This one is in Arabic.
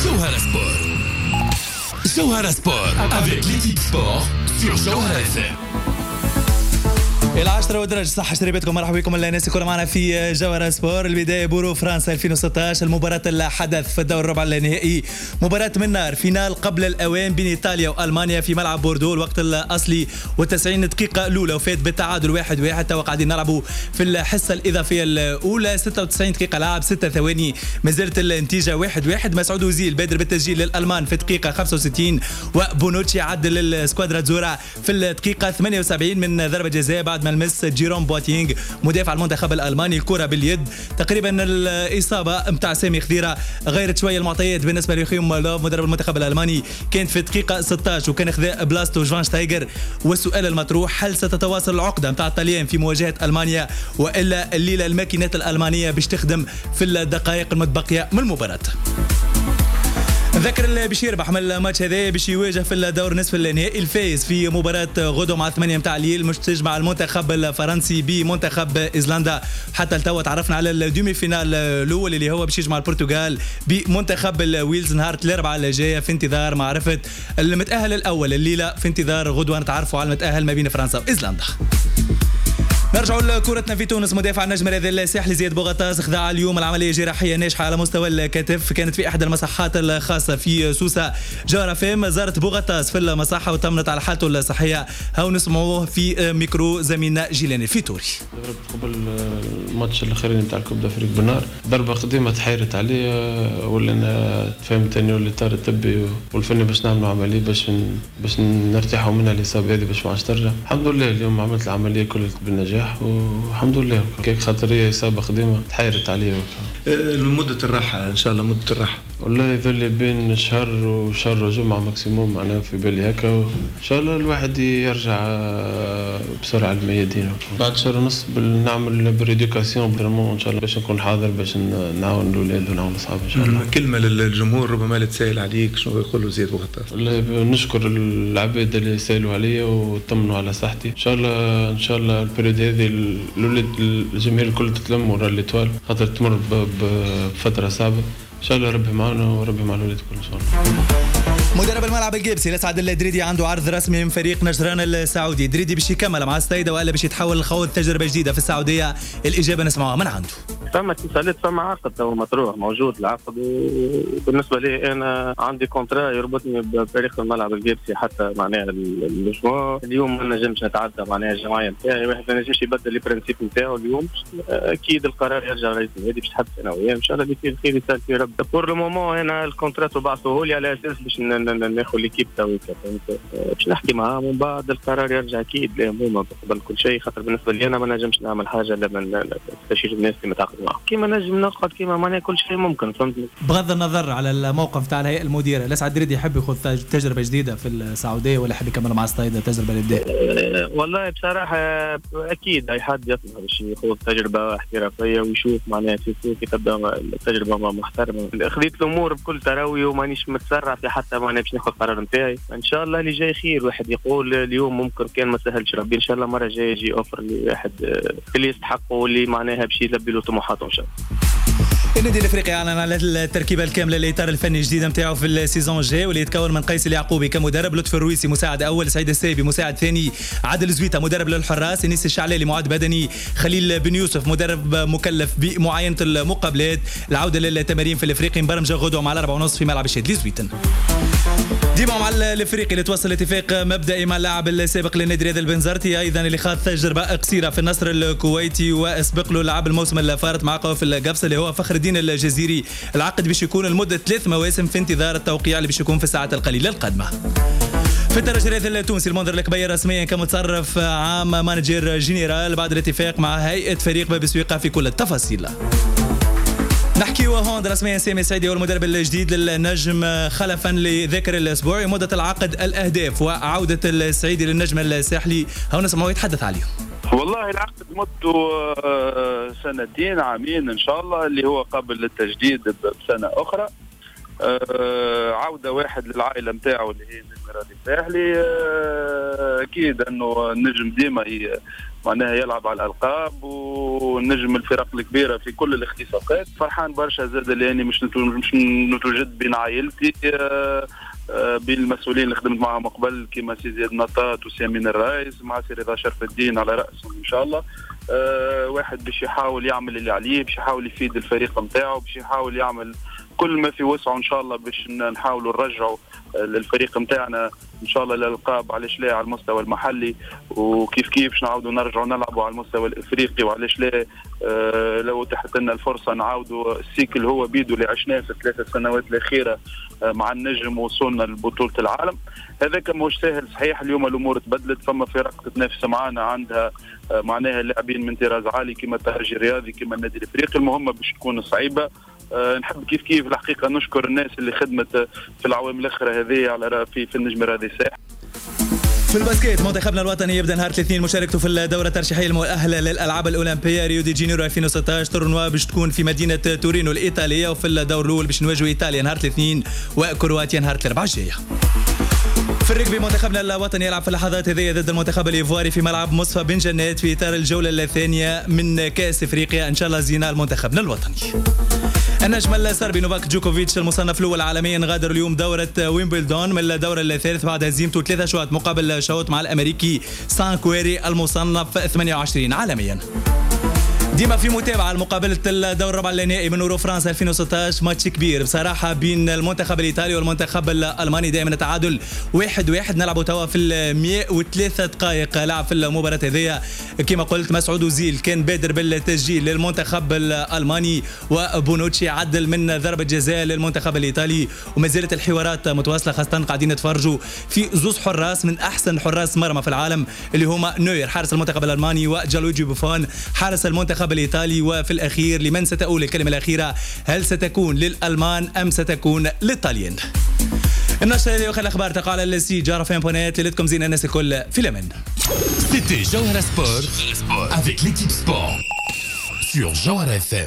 Jawhara Sport. Jawhara Sport avec l'équipe sport sur Jawhara FM. إلى 10 ودرجة صح شريبتكم. مرحبا بكم الناس يكونوا معنا في جوهرة سبور. البداية بورو فرنسا 2016، المباراة الحدث في الدور الربع النهائي، مباراة من نار، فينال قبل الأوان بين إيطاليا وألمانيا في ملعب بوردو. الوقت الأصلي و90 دقيقة الأولى وفات بالتعادل 1-1. توا قاعدين نلعبوا في الحصة الإضافية الأولى 96 دقيقة لعب 6 ثواني، ما زالت النتيجة 1-1. مسعود وزيل بادر بالتسجيل للألمان في دقيقة 65، وبونوتشي عدل للسكوادرا زورا في الدقيقة 78 من ضربة جزاء بعد ما لمس جيروم بواتينغ مدافع المنتخب الألماني الكرة باليد. تقريبا الإصابة متاع سامي خضيرة غيرت شوية المعطيات بالنسبة لخيم مدرب المنتخب الألماني. كانت في دقيقة 16 وكان خذا بلاستو شفاينشتايغر. والسؤال المطروح، هل ستتواصل العقدة متاع الطليان في مواجهة ألمانيا، وإلا الليلة الماكينات الألمانية باش تخدم في الدقائق المتبقية من المباراة؟ نذكر اللي باش يربح من الماتش هذا باش يواجه في الدور نصف النهائي الفايز في مباراة غدو مع 8 متاع ليل، مش تجمع المنتخب الفرنسي بمنتخب ايسلندا. حتى لتوا تعرفنا على الدومي فينال الاول اللي هو باش يجمع البرتغال بمنتخب الويلز نهار الاربعاء الجايه، في انتظار معرفة المتأهل الاول الليله، في انتظار غدوه نتعرفوا على المتأهل ما بين فرنسا وايسلندا. نرجعوا لكرتنا في تونس. مدافع النجم الرياضي الساحلي زياد بوغطاس خضع اليوم العمليه جراحيه ناجحه على مستوى الكتف، كانت في احدى المصحات الخاصه في سوسه. جارة فيم زارت بوغطاس في المصحه وطمنت على حالته الصحيه. هاو نسمعوه في ميكرو زميلنا جيلاني الفيتوري. قبل الماتش الاخير نتاع الكوب دافريك بالنار ضربه قديمه تحيرت عليه، ولا انا فهمت انه الاطار الطبي والفني باش نعملوا عمليه باش نرتاحوا منها الاصابه هذه باش ما عادش ترجع. الحمد لله اليوم عملت العمليه كلها بالنجاح والحمد لله. كيك خاطر هي إصابة قديمة تحيرت عليه. مدة الراحة إن شاء الله مدة الراحة والله يظل بين شهر وشهر وجمعة ماكسيموم، معناها في بالي هكا. وإن شاء الله الواحد يرجع بسرعة الميادين بعد شهر ونص. نعمل بريديكاسيون برمون إن شاء الله باش نكون حاضر باش نعاون الأولاد ونعاون الأصحاب إن شاء الله. كلمة للجمهور ربما لا تسائل عليك، شنو يقولوا زياد بوغطاس؟ والله نشكر العباد اللي سألوا عليا وطمنوا على صحتي. إن شاء الله البريود هذه الأولاد الجماهير الكل تتلم ورا الإطوال خاطر تمر بفترة صعبة. إن شاء الله ربي معنا وربي مع الأولاد كل إن شاء الله. مدرب الملعب الجيبسي الأسعد الدريدي عنده عرض رسمي من فريق نجران السعودي. دريدي باش يكمل مع السيدة ولا باش يتحول لخوض تجربة جديدة في السعودية؟ الإجابة نسمعها من عنده. فما اتصالات، فما عقد تو مطروح موجود العقد، وبالنسبة لي أنا عندي كونترا يربطني بفريق الملعب الجيبسي حتى معناها الأسبوع. اليوم ما نجمش نتعدى معناها الجمعية نتاعي، واحد ما نجمش يبدل البرنسيب نتاعو اليوم. أكيد القرار يرجع رئيس النادي باش تحدث أنا وياه إن شاء الله اللي فيه الخير يسال في رب. بور لو مومون أنا الكونترات وبعثوه لي على أساس باش ناخذ ليكيب تويكا باش نحكي معاهم ومن بعد القرار يرجع اكيد لهم هما قبل كل شيء. خاطر بالنسبه لي انا ما نجمش نعمل حاجه لما نستشير الناس اللي متعاقد معاهم كيما نجم نقعد كيما معناها كل شيء ممكن. فهمتني؟ بغض النظر على الموقف تاع الهيئه المديره، الاسعد دريدي يحب ياخذ تجربه جديده في السعوديه ولا يحب يكمل مع الصيد تجربه للبدايه؟ والله بصراحه اكيد اي حد يطلب باش ياخذ تجربه احترافيه ويشوف معناها كيف تبدا التجربه محترمه. خذيت الامور بكل تروي ومانيش متسرع في حتى معناها باش ناخذ قرار نتاعي. ان شاء الله اللي جاي خير. واحد يقول اليوم ممكن كان ما سهلش ربي، ان شاء الله مره جايه يجي اوفر لواحد اللي يستحقه واللي معناها باش يلبي له طموحاته ان شاء الله. النادي الافريقي اعلن على التركيبه الكامله للاطار الفني الجديد نتاعو في السيزون الجاي، واللي يتكون من قيس اليعقوبي كمدرب، لطفي الرويسي مساعد اول، سعيد السيبي مساعد ثاني، عادل زويته مدرب للحراس، انيس الشعلالي معد بدني، خليل بن يوسف مدرب مكلف بمعاينه المقابلات، العوده للتمارين في الافريقي مبرمجه غدوه مع 4:30 في ملعب الشادلي زويتن. ديما مع الافريقي اللي توصل اتفاق مبدئي مع اللاعب السابق للنادي الرياضي البنزرتي، ايضا اللي خاض تجربه قصيره في النصر الكويتي واسبق له لعب الموسم الفارط مع قوافل القبصه اللي هو فخر الدين الجزيري. العقد باش يكون لمده 3 مواسم في انتظار التوقيع اللي باش يكون في الساعات القليله القادمه. في الدرجة الرياضي التونسي المنظر الكبير رسميا كمتصرف عام مانجر جنرال بعد الاتفاق مع هيئة فريق باب سويقة في كل التفاصيل. نحكي وهوند رسميا سامي سعيدي هو المدرب الجديد للنجم خلفا لذكر الاسبوع. مدة العقد، الاهداف وعودة السعيدي للنجم الساحلي هو نسمعه يتحدث عليه. والله العقد مدته 2 عامين ان شاء الله، اللي هو قبل للتجديد بسنة اخرى. عودة واحد للعائلة متاعه اللي هي النجم الرياضي الساحلي. اكيد انه النجم ديما معناها يلعب على الألقاب ونجم الفرق الكبيرة في كل الاختصاصات. فرحان برشا زاد لاني مش نتوجد بين عائلتي، بالمسؤولين اللي خدمت معهم قبل كما سي زياد نطاط وسامين الرايز مع سي رضا شرف الدين على رأسهم ان شاء الله. واحد باش يحاول يعمل اللي عليه، باش يحاول يفيد الفريق نتاعو، باش يحاول يعمل كل ما في وسعه ان شاء الله باش نحاولوا نرجعوا الفريق نتاعنا ان شاء الله للالقاب، علاش لا على المستوى المحلي، وكيف باش نعاودوا نرجعوا نلعبوا على المستوى الافريقي، وعلاش لا لو تحت لنا الفرصه نعاودوا السيكل هو بيدو اللي عشناه في ال3 سنوات الاخيره مع النجم وصولنا لبطوله العالم. هذاك مش سهل صحيح، اليوم الامور تبدلت، فما فرق تتنافس معنا عندها معناها لاعبين من طراز عالي كما الترجي الرياضي كما النادي الافريقي، المهمه باش تكون صعيبه. نحب كيف الحقيقه نشكر الناس اللي خدمت في العوام الاخرى هذه على في النجم الرياضي الساحل. في الباسكيت منتخبنا الوطني يبدا نهار الاثنين مشاركته في الدوره الترشيحيه المؤهله للالعاب الاولمبيه ريو دي جانيرو 2016. تورنوا باش تكون في مدينه تورينو الايطاليه، وفي الدور الاول باش نواجهوا ايطاليا نهار الاثنين وكرواتيا نهار الاربعاء الجايه. في الركبي منتخبنا الوطني يلعب في اللحظات هذه ضد المنتخب الايفواري في ملعب مصفى بن جنات في اطار الجوله الثانيه من كاس افريقيا، ان شاء الله زينه منتخبنا الوطني. النجم السربي نوفاك جوكوفيتش المصنف الاول عالميا غادر اليوم دوره ويمبلدون من الدور الثالث بعد هزيمته 3 شوط مقابل شوط مع الامريكي سانكويري المصنف 28 عالميا. ديما في متابعة لمقابلة الدور الربع النهائي من يورو فرنسا 2016، ماتش كبير بصراحة بين المنتخب الإيطالي والمنتخب الألماني، دائما تعادل 1-1. نلعبوا توا في 103 دقائق لعب في المباراة هذه. كما قلت مسعود وزيل كان بادر بالتسجيل للمنتخب الألماني، وبونوتشي عدل من ضربة جزاء للمنتخب الإيطالي، وما زالت الحوارات متواصلة، خاصة قاعدين نتفرجوا في زوز حراس من أحسن حراس مرمى في العالم اللي هما نوير حارس المنتخب الألماني وجالويجي بوفون حارس المنتخب الإيطالي. وفي الأخير لمن ستقول الكلمة الأخيرة؟ هل ستكون للألمان أم ستكون للطاليين؟ النشرة هذه وخير الأخبار تقع على السي جارة فين.net. ليلتكم زين الناس الكل في الأمان. C'était Jawhara Sport avec l'équipe sport sur Jawhara FM.